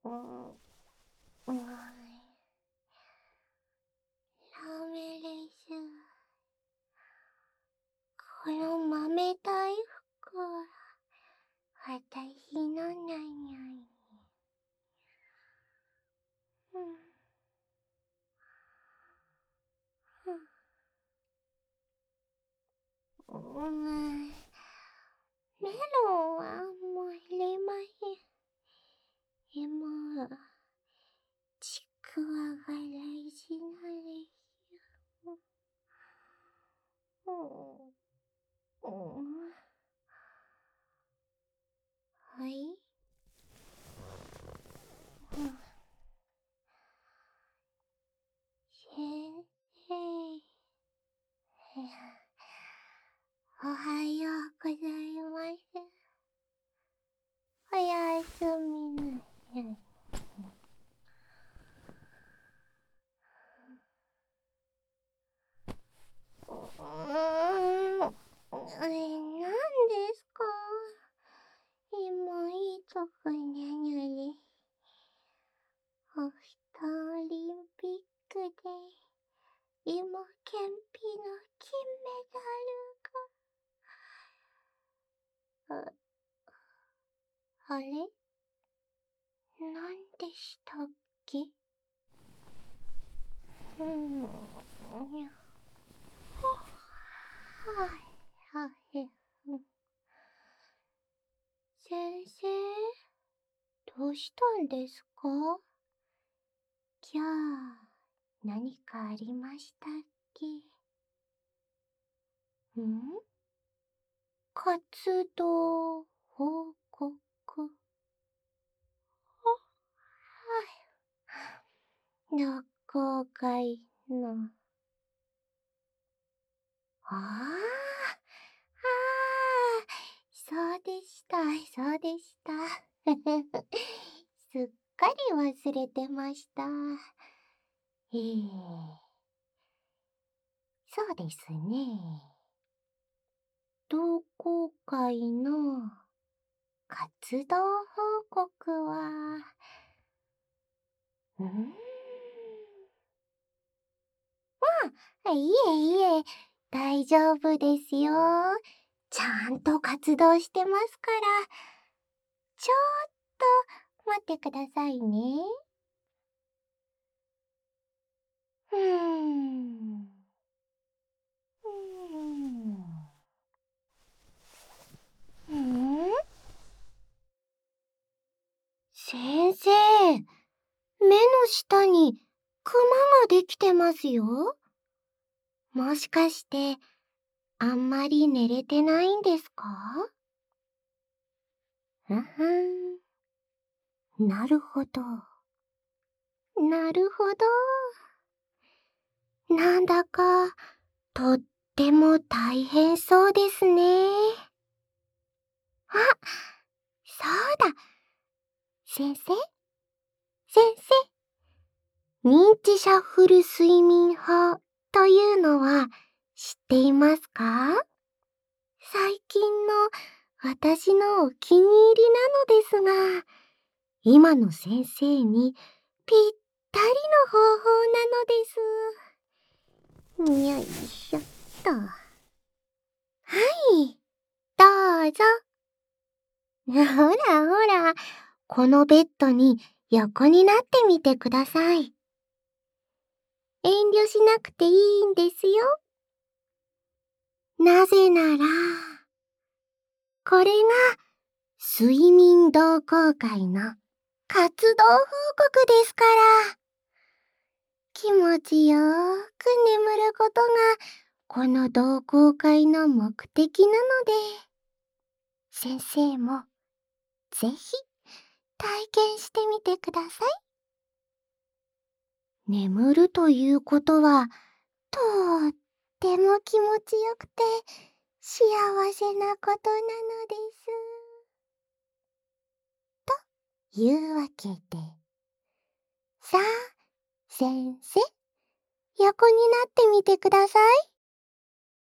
うん、ダメです。この豆大福、私のなのに。メロンはもう入れません。でも、ちくわが大事なんですよ。はい。先生。おはようございます。おやすみなさい。何ですか？今いいとこなのに。オフタオリンピックで芋けんぴの金メダルが。あれ？何でしたっけ？はい。先生、どうしたんですか？今日、何かありましたっけ？活動報告。学校会の。そうでした、そうでした。すっかり忘れてました。そうですね。同好会の活動報告は、いえ、大丈夫ですよ。ちゃんと活動してますから。ちょっと待ってくださいね。先生、目の下にクマができてますよ。もしかして、あんまり寝れてないんですか？なるほど。なるほど。なんだか、とっても大変そうですね。あ、そうだ。先生認知シャッフル睡眠法というのは知っていますか？最近の私のお気に入りなのですが、今の先生にぴったりの方法なのです。よいしょっと。はい、どうぞ。ほら、このベッドに横になってみてください。遠慮しなくていいんですよ。なぜなら、これが睡眠同好会の活動報告ですから。気持ちよーく眠ることがこの同好会の目的なので、先生もぜひ体験してみてください。眠るということはとっても気持ちよくて幸せなことなのです。というわけで、さあ、先生、横になってみてください。